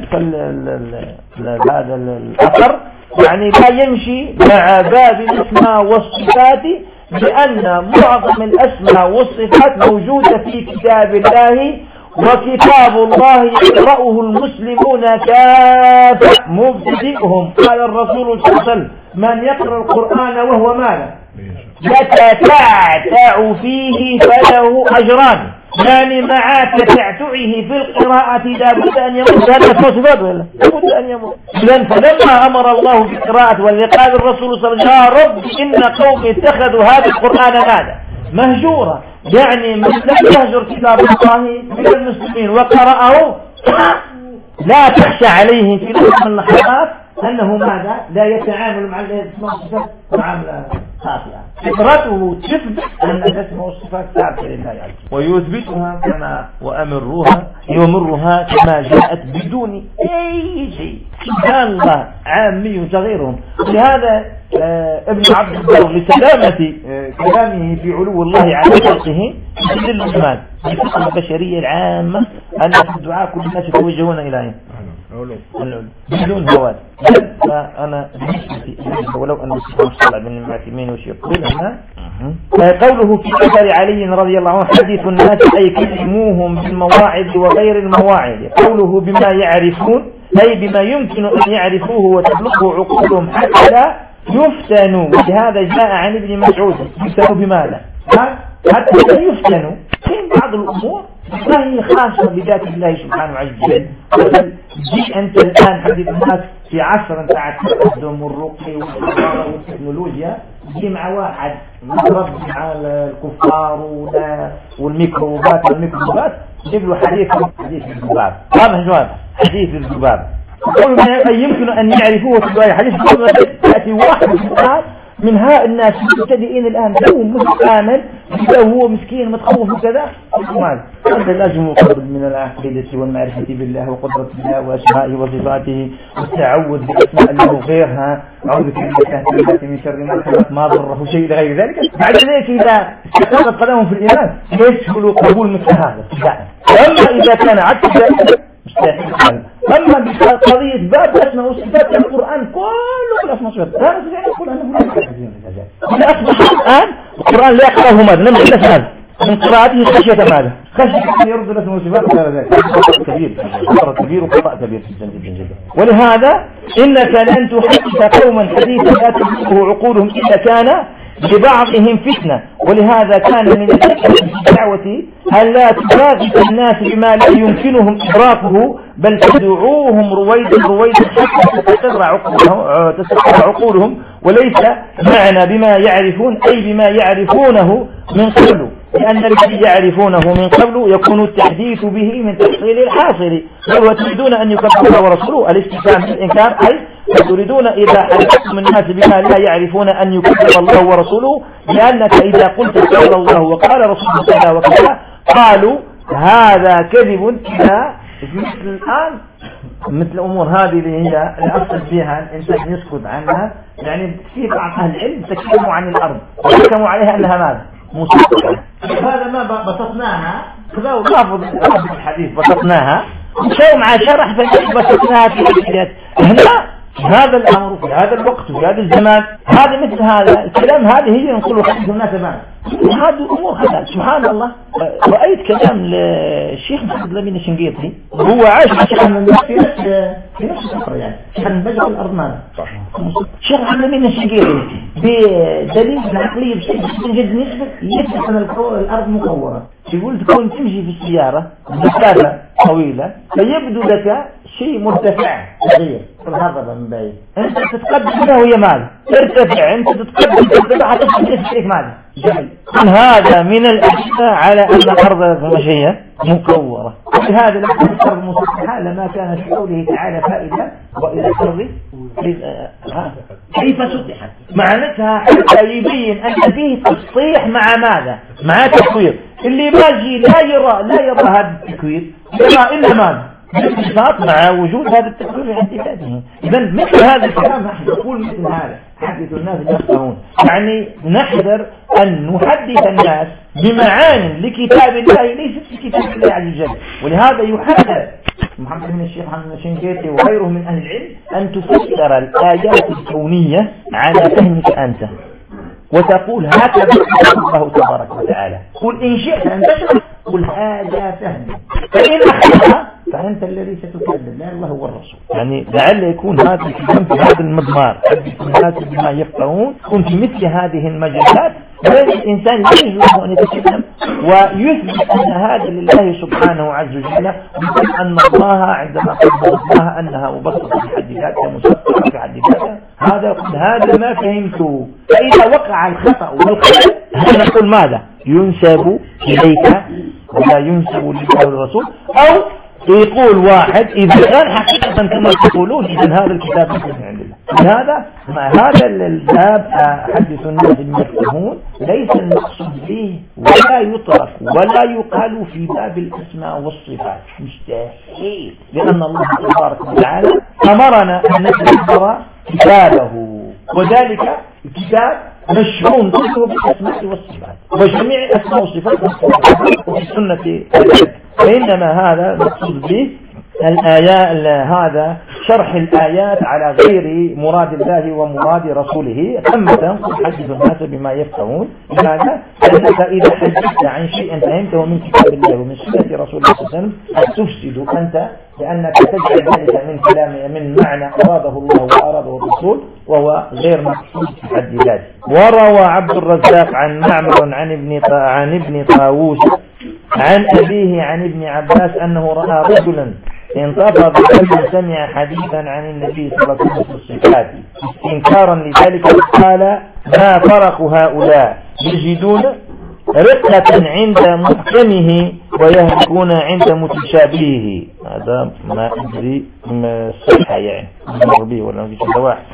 هذا الأثر يعني لا يمشي مع باب الأسماء والصفات، لأن معظم الأسماء والصفات موجودة في كتاب الله، وكتاب الله يقرأه المسلمون كافة مبتدئهم. قال الرسول صلى الله عليه وسلم من يقرأ القرآن وهو ماذا يتتعتع فيه فله أجران. يعني مع تتعتعه في القراءة لابد أن يموت. هذا الصفات ولا لابد أن يموت. لأن فلما أمر الله بالقراءة واللقاء الرسول صلى الله عليه وسلم يا رب إن قوم اتخذوا هذا القرآن ماذا مهجورا. يعني من لم يهجر كتاب الله من المسلمين وقرأه لا تخشى عليه في لحظة من اللحظات أنه ماذا لا يتعامل مع الأسماء والصفات معاملة خاطئة. فكرته تثبت أن الأسماء والصفات ثابتة لله ويثبتها كما وأمرها يمرها كما جاءت بدون أي شيء. سبحان الله عامي صغيرهم. لهذا آه ابن عبد البر لسلامة آه كلامه في علو الله على خلقه يدل الإيمان بالفطرة البشرية العامة أن في الدعاء كل الناس يتوجهون إليه بدون هوات. فأنا ولو أن الصلاة من المعتمين وش يقول أنا قوله في أثر علي رضي الله عنه حديث الناس أي كلموهم بالمواعظ وغير المواعظ. قوله بما يعرفون أي بما يمكن أن يعرفوه وتبلغه عقولهم حتى لا يفتنوا. وهذا جاء عن ابن مسعود يفتنوا بماذا حتى لا يفتنوا في بعض الأمور ما هي خاصة بذات الله سبحانه عز وجل. جي أنت الآن حديث الناس في عصر انت التقدم والرقي والحضارة والتكنولوجيا، جي مع واحد مضرب مع الكفار والميكروبات والميكروبات جيب له حديث حديث الذباب. هذا جواب حديث الذباب. يقول ما يمكن أن يعرفوه في حديث الذباب. يأتي واحد الآن من هؤلاء الناس المبتدئين الآن هو مستعمل هو مسكين متخوف وكذا. هذا لازم يقرب من العقيدة والمعرفة بالله وقدرة الله وأسمائه وصفاته والتعوذ بأسماء الله وغيرها. أعوذ بالله من شر ما خلق ما ضره شيء لغير ذلك. بعد ذلك إذا استقامت قدمهم في الإيمان يسهل قبول مثل هذا. أما إذا كان عكس ذلك مستحيل. أما بقضية باب أسماء وصفات القرآن كله بالأسماء والصفات لا نستطيع أن نقول أنه لا يحتاجون إلى ذلك. أصبح الآن القرآن لا يقرأه ماذا لم يحدث هذا من قراءته خشية ماذا خشية أن يرد الأسماء والصفات وغير ذلك. خطأ كبير خطأ كبير وخطأ كبير جدا جدا. ولهذا إنك لن تحدث قوما حديثا لا تبلغه عقولهم إلا كان لبعضهم فتنة. ولهذا كان من الدعوة أن لا تباغت الناس بما لا يمكنهم إدراكه بل تدعوهم رويدا رويدا حتى تستقر عقولهم. وليس معنى بما يعرفون أي بما يعرفونه من قبل، لأن الذي يعرفونه من قبل يكون التحديث به من تحصيل الحاصل. وتريدون أن يكذبوا الله ورسوله الاستفهام بالإنكار أي تريدون إذا حدثتم الناس بما لا يعرفون أن يكذب الله ورسوله، لأنك إذا قلت قال الله وقال رسوله كذا وكذا قالوا هذا كذب. إذا مثل الآن مثل أمور هذه اللي هي الأصل فيها الإنسان يسكت عنها. يعني في بعض أهل العلم تكلموا عن الأرض وحكموا عليها أنها ماذا مسطحة. هذا ما بسطناها كذا ولافظ الحديث بسطناها وشو مع شرح بسطناها في الحديث هنا هذا الأمر في هذا الوقت في هذا الزمان. هذا مثل هذا الكلام هذه هي نقول حديث الناس تمام. هذه أمور هذا سبحان الله. رأيت كلام الشيخ محمد الأمين الشنقيطي هو عاش عشان في نفس في نفس الفترة يعني عشان بجر الأرض ماذا الشيخ محمد الأمين الشنقيطي بدليل العقلية بشكل جد نسبة يثبت أن الأرض مكورة. يقول تكون تمشي في السيارة بثلاثة طويلة فيبدو لك شيء مرتفع صغير هذا من بعيد، أنت تتقدم له وهي ماذا؟ ترتفع، أنت تتقدم ترتفع حتصل لك ماذا؟ جبل. هذا من الأدلة على أن الأرض المشية مكورة، ولهذا لو كانت الأرض مسطحة لما كان في قوله تعالى فائدة وإلى الأرض كيف سطحت، معناتها حتى يبين أن فيه تسطيح مع ماذا؟ مع تكوير. اللي باجي لا يرى لا يرى هذا التكوير يرى إلا ماذا؟ الانبساط مع وجود هذا التكوير في حد ذاته. إذا مثل هذا الكلام نحن نقول مثل هذا حدث الناس يفقهون، يعني نحذر أن نحدث الناس بمعاني لكتاب الله ليست في كتاب الله عز وجل. ولهذا يحذر محمد بن الشيخ محمد بن الشنقيطي وغيره من أهل العلم أن تفسر الآيات الكونية على فهمك أنت، وتقول هكذا الله تبارك وتعالى. قل إن شئت أن تشرح قل هذا فهم، فإن أخذها فأنت الذي ستكذب لا الله هو الرسول. يعني لعل يكون هذا الكلام في هذا المضمار حدث الناس بما يفقهون كن في مثل هذه المجالات، وين الإنسان يجب له أن يتكلم ويثبت أن هذا لله سبحانه عز وجل، ويقول أن الله عندما قدر الله أنها مبسطة في حد ذاتها مسطرة في حد ذاتها، هذا يقول هذا ما فهمته. فإذا وقع الخطأ والخطأ هذا نقول ماذا؟ ينسب إليك ولا ينسب لله الرسول، أو يقول واحد إذا كان حقيقة كما تقولون إذن هذا الكتاب من عند الله. هذا ما هذا الباب حدث الناس المفهوم ليس المقصود به ولا يطرق ولا يقال في باب الأسماء والصفات، مستحيل، لأن الله تبارك وتعالى أمرنا أن نتدبر كتابه، وذلك الكتاب مشحون كله بالأسماء والصفات، وجميع الأسماء والصفات وفي السنة، فإنما هذا مقصود به الآيات، هذا شرح الآيات على غير مراد الله ومراد رسوله. أما تنقل حدث الناس بما يفقهون. لماذا؟ لأنك إذا حدثت عن شيء فهمته من كتاب الله ومن سنة رسول الله صلى الله عليه وسلم تفسد أنت، لأنك تجعل ذلك من كلام من معنى أراده الله وأراده الرسول وهو غير مقصود في حد ذاته. وروى عبد الرزاق عن معمر عن ابن عن ابن طاووس عن أبيه عن ابن عباس أنه رأى رجلا انتفض لما سمع حديثا عن النبي صلى الله عليه وسلم في الصفات استنكارا لذلك، قال ما فرق هؤلاء يجدون رقة عند محكمه ويهلكون عند متشابهه. هذا ما أدري ما الصحة يعني مربي ولا في كذا واحد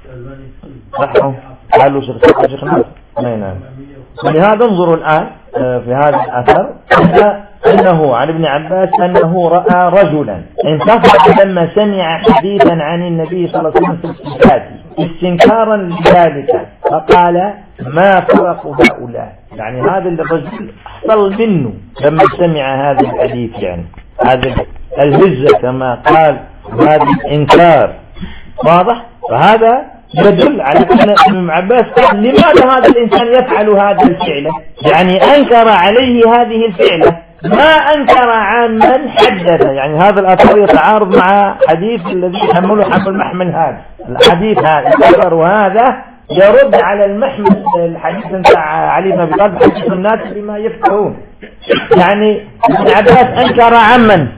صحوا قالوا شيخ شيخ ناس ما نعم. ولهذا انظروا الآن في هذا الأثر أنه عن ابن عباس أنه رأى رجلا انتفض لما سمع حديثا عن النبي صلى الله عليه وسلم في الصفات استنكارا لذلك، فقال ما فرق هؤلاء، يعني هذا الرجل حصل منه لما سمع هذا الحديث، يعني هذا الهزة كما قال هذا الإنكار واضح. فهذا يدل على أن ابن عباس قال لماذا هذا الإنسان يفعل هذا الفعل، يعني أنكر عليه هذه الفعلة، ما أنكر عن من حدث. يعني هذا الأثر يتعارض مع حديث الذي حمله حمل محمل هذا الحديث، هذا الأثر وهذا يرد على المحمل الحديث بتاع علي بن أبي طالب حديث الناس بما يفقهون. يعني ابن عباس أنكر عن من؟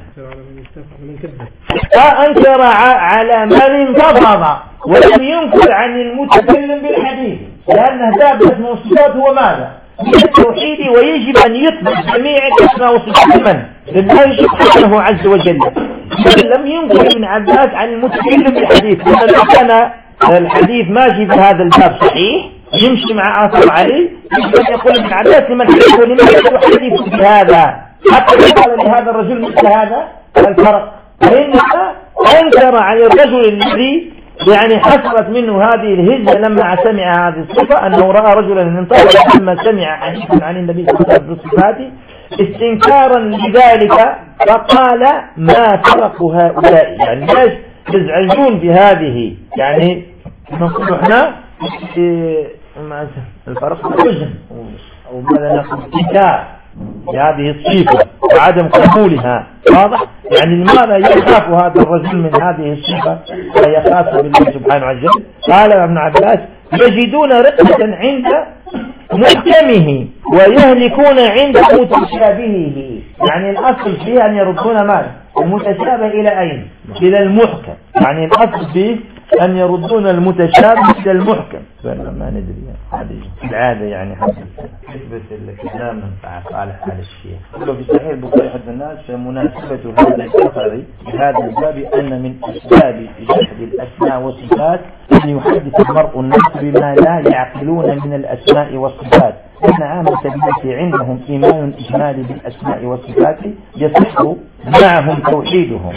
أنكر على من انتفض ولم ينكر عن المتكلم بالحديث، لأن باب اسمه الصفات هو ماذا؟ التوحيد، ويجب أن يثبت جميع الأسماء والصفات من؟ لله سبحانه عز وجل. لم ينكر ابن عباس عن المتكلم بالحديث، لأن لو كان الحديث ماشي في هذا الباب صحيح يمشي مع آثار عليه، يقول ابن عباس لمن حدث لمن يحدث بهذا، حتى قال لهذا الرجل مثل هذا الفرق. فإنما أنكر عن الرجل الذي يعني حصلت منه هذه الهزة لما سمع هذه الصفة، أنه رأى رجلا انتظر لما سمع حديثا عن النبي صلى الله عليه وسلم في الصفات استنكارا لذلك، فقال ما فرق هؤلاء، يعني الناس يزعجون بهذه، يعني نقول احنا الفرق الحزن أو ماذا نقول انكار بهذه الصفة وعدم قبولها، واضح؟ يعني لماذا يخاف هذا الرجل من هذه الصفة ويخاف بالله سبحانه عز وجل؟ قال ابن عباس يجدون رقة عند محكمه ويهلكون عند متشابهه، يعني الأصل فيها أن يردون ماذا؟ المتشابه إلى أين؟ إلى المحكم. يعني الأصل فيه أن يردون المتشابه إلى المحكم. فما ندري هذه العادة يعني حدث نسبة الكلام من صالح على الشيخ. وفي صحيح البخاري حدث الناس مناسبة هذا الأثر بهذا الباب أن من أسباب جحد الأسماء والصفات أن يحدث المرء الناس بما لا يعقلون من الأسماء والصفات. أن عامة الناس عندهم إيمان إجمالي بالأسماء والصفات يصح معهم توحيدهم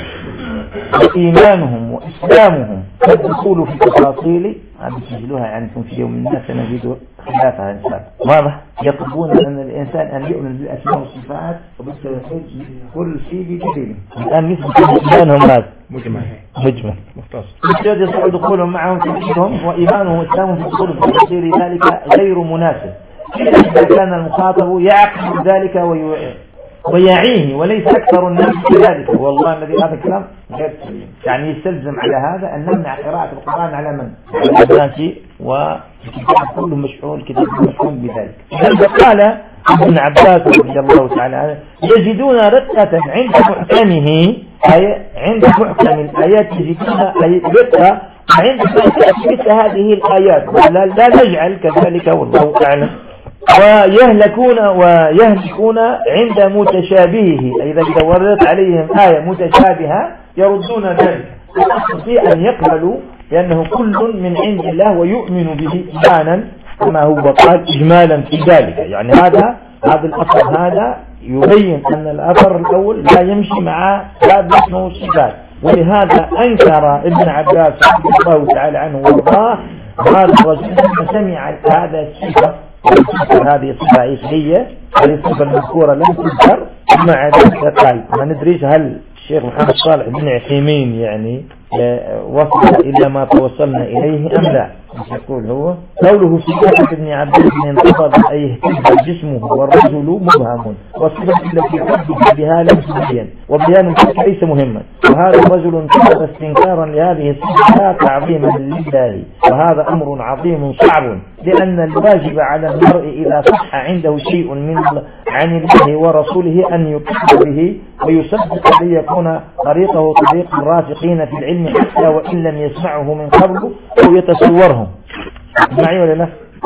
وإيمانهم وإسلامهم والدخول في تفاصيل هذه تسجلوها عندكم في يوم الناس نجد خلافها إن شاء الله. واضح؟ يطلبون أن الإنسان أن يؤمن بالأسماء والصفات وبالتوحيد كل شيء بدليل. الآن نسبة إيمانهم هذا مجمل مجمل مختص. يصح دخولهم معهم توحيدهم وإيمانهم وإسلامهم في الدخول في تفاصيل ذلك غير مناسب إذا كان المخاطب يعقل ذلك وي... ويعيه وليس أكثر الناس كذلك. والله الذي هذا الكلام غير سليم. يعني يستلزم على هذا أن نمنع قراءة القرآن على من؟ على الناس والكتاب كله مشحون كتاب مشحون بذلك. إذا قال ابن عباس رضي الله تعالى عنه يجدون رقة عند محكمه أي عند محكم الآيات يجدون رقة عند مثل هذه الآيات لا, لا نجعل كذلك والله أعلم. ويهلكون ويهلكون عند متشابهه. إذا إذا وردت عليهم آية متشابهة يردون ذلك. يستطيع أن يقبلوا لأنه كل من عند الله ويؤمن به إيمانا كما هو قال إجمالا في ذلك. يعني هذا هذا الأثر هذا يبين أن الأثر الأول لا يمشي مع باب اسمه الصفات. ولهذا أنكر ابن عباس رضي الله تعالى عنه وارضاه هذا الرجل سمع هذا الصفة هذه الصفة إيشية هذه الصفة المذكورة لم تذكر مع ذلك قال ما ندريش هل الشيخ محمد صالح بن عثيمين يعني وصل إلى ما توصلنا إليه أم لا. يقول هو قوله في صفة ابن عباس انتفض أي اهتز جسمه والرجل مبهم والصفة التي تحدث بها لم تبين وبيان ذلك ليس مهما. وهذا الرجل انتفض استنكارا لهذه الصفة تعظيما لله وهذا أمر عظيم صعب لأن الواجب على المرء إذا صح عنده شيء من عن الله ورسوله أن يقر به ويصدق ليكون طريقه طريق الراسخين في العلم حتى وإن لم يسمعه من قبل أو يتصوره. معي ولا لا؟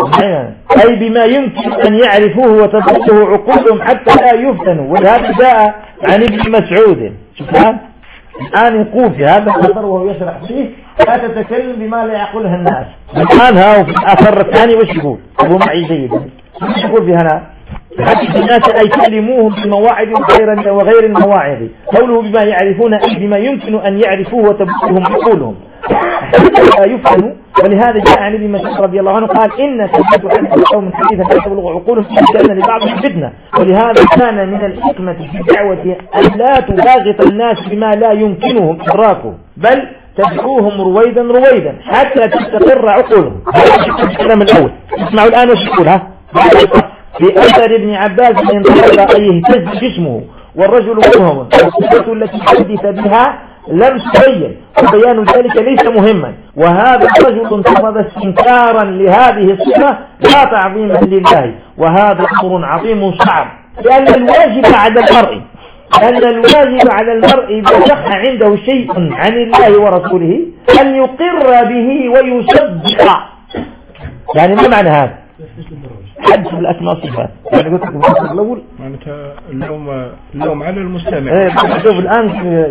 أي بما يمكن أن يعرفوه وتدرسه عقولهم حتى لا يفتنوا. وهذا جاء عن ابن مسعود. سبحان الآن يقول في هذا الأثر وهو يشرح فيه لا تتكلم بما لا يعقلها الناس. الآن ها وفي الأثر الثاني وش يقول؟ أبو معي جيد وش يقول في هنا؟ حدث الناس أي كلموهم بمواعظ وغير وغير المواعظ. قوله بما يعرفون أي بما يمكن أن يعرفوه وتبلغهم عقولهم لا يفهموا. ولهذا جاء عن ابن مسعود رضي الله عنه قال إن تثبت حديث قوم حديثا لا تبلغ عقولهم كان لبعضهم فتنة. ولهذا كان من الحكمة في الدعوة أن لا تباغت الناس بما لا يمكنهم إدراكه بل تدعوهم رويدا رويدا حتى تستقر عقولهم. هذا الكلام الأول. اسمعوا الآن وش يقول ها في أثر ابن عباس من انتفض أي اهتز جسمه والرجل مبهم والصفة التي حدث بها لم تبين وبيان ذلك ليس مهما. وهذا الرجل انتفض استنكارا لهذه الصفة لا تعظيما لله وهذا أمر عظيم صعب لأن الواجب على المرء أن الواجب على المرء إذا صح عنده شيء عن الله ورسوله أن يقر به ويصدق. يعني ما معنى هذا؟ حدث بالأسماء والصفات. يعني قلت لكم الأصل الأول معناتها اللوم اللوم على المستمع. إيه شوف الآن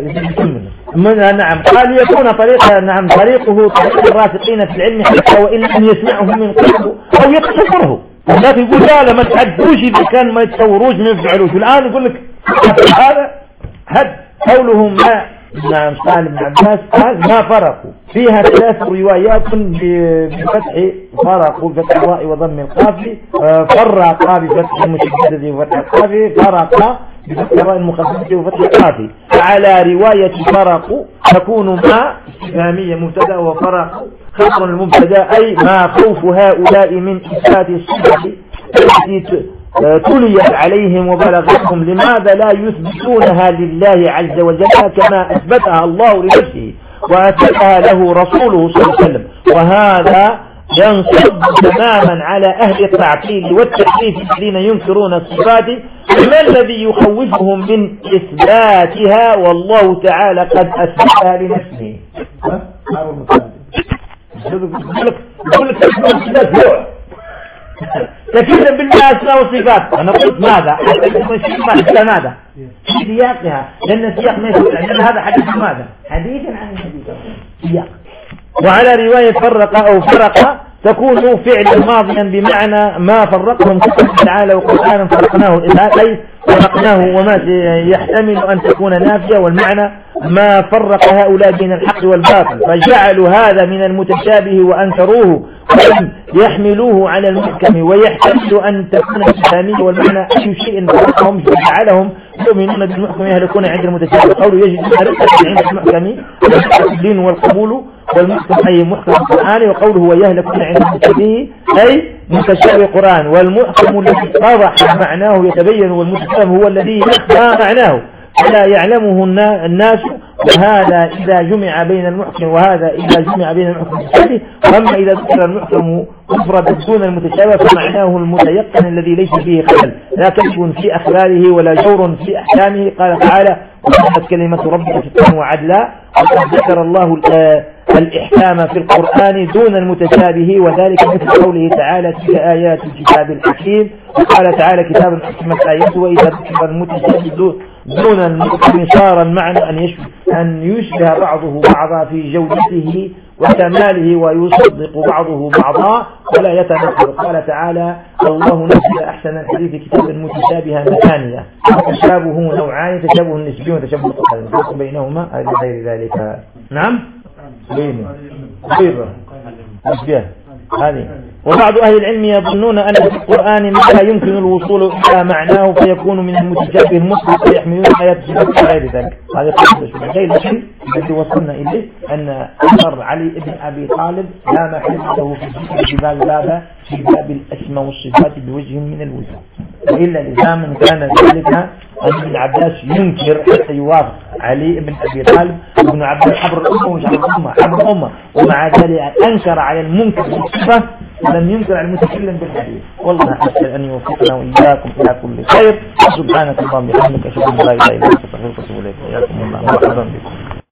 يكمل. نعم قال يكون طريقه نعم طريقه طريق الراسخين في العلم حتى وإن لم يسمعه من قبله أو يتصوره. الناس يقول لا لا ما تحدثوش إذا كان ما يتصوروش ما يفعلوش. الآن يقول لك هذا هد قولهم ما نعم قال ابن عباس قال ما فرقوا فيها ثلاث روايات بفتح فرقوا بفتح الراء وضم القاف فرق بفتح المشدد وفتح القاف فرق بفتح الراء المخففة وفتح القاف. فعلى رواية فرقوا تكون ما استفهامية مبتدا وفرق خبر المبتدا أي ما خوف هؤلاء من إثبات الصفة التي تليت عليهم وبلغتهم لماذا لا يثبتونها لله عز وجل كما أثبتها الله لنفسه وأثبتها له رسوله صلى الله عليه وسلم. وهذا ينصب تماما على أهل التعطيل والتحريف الذين ينكرون الصفات. ما الذي يخوفهم من إثباتها والله تعالى قد أثبتها لنفسه؟ يقول لك تكلم بالأسماء والصفات. أنا قلت ماذا؟ حتى ماذا؟ في سياقها، لأن السياق ما يسوي، لأن هذا حديث ماذا؟ حديثا عن الحديث سياق. وعلى رواية فرق أو فرق تكون فعلا ماضيا بمعنى ما فرقهم سبحانه وتعالى وقرآنا فرقناه، أي فرقناه، وما يحتمل أن تكون نافية، والمعنى ما فرق هؤلاء بين الحق والباطل، فجعلوا هذا من المتشابه وأنكروه ولم يحملوه على المحكم، ويحتمل أن تكون الإسلامية، والمعنى أي شيء فرقهم جعلهم يؤمنون بالمحكم يهلكون عند المتشابه. قولوا يجب أن رقة عند المحكم الدين والقبول، والمحكم أي محكم القرآن، وقوله هو يهلكون عند المتشابه أي متشابه القرآن، والمحكم الذي اتضح معناه يتبين، والمتشابه هو الذي يخفى معناه لا يعلمه الناس، وهذا إذا جمع بين المحكم وهذا إذا جمع بين المحكم والمتشابه. وأما إذا ذكر المحكم مفردا دون المتشابه فمعناه المتيقن الذي ليس فيه خلل، لا كذب في أخباره ولا جور في أحكامه. قال تعالى: وقالت كلمة ربك صدقا وعدلا. وقد ذكر الله الإحكام في القرآن دون المتشابه، وذلك مثل قوله تعالى: تلك آيات الكتاب الحكيم. وقال تعالى: كتاب حكمت آياته. وإذا ذكر المتشابه دون المحكم صار المعنى أن يشبه, أن يشبه بعضه بعضا في جودته وكماله، ويصدق بعضه بعضا ولا يتناقض. قال تعالى: الله نزل أحسن الحديث كتابا متشابها مثانية. تشابه نوعان: تشابه نسبي وتشابه قلبي، بينهما غير ذلك. نعم بين غير نسبيه هذه. وبعض أهل العلم يظنون أن في القرآن ما لا يمكن الوصول إلى معناه فيكون من المتشابه المطلق ويحملون آيات الصفات غير ذلك. هذا غير الشيء الذي وصلنا إليه أن أثر علي بن أبي طالب لا محل له في باب باب في باب الأسماء والصفات بوجه من الوجوه، وإلا لزاما كان ذلك أن ابن عباس ينكر حتى يوافق علي بن أبي طالب. ابن عباس حبر الأمة ومش حبر الأمة حبر الأمة، ومع ذلك أنكر على المنكر بالصفة ولم ينكر على المتكلم بالحديث. والله أسأل أن يوفقنا وإياكم إلى كل خير. سبحانك اللهم وبحمدك أشهد أن لا إله إلا أنت أستغفرك وأتوب إليك. وإياكم الله مرحبا بكم.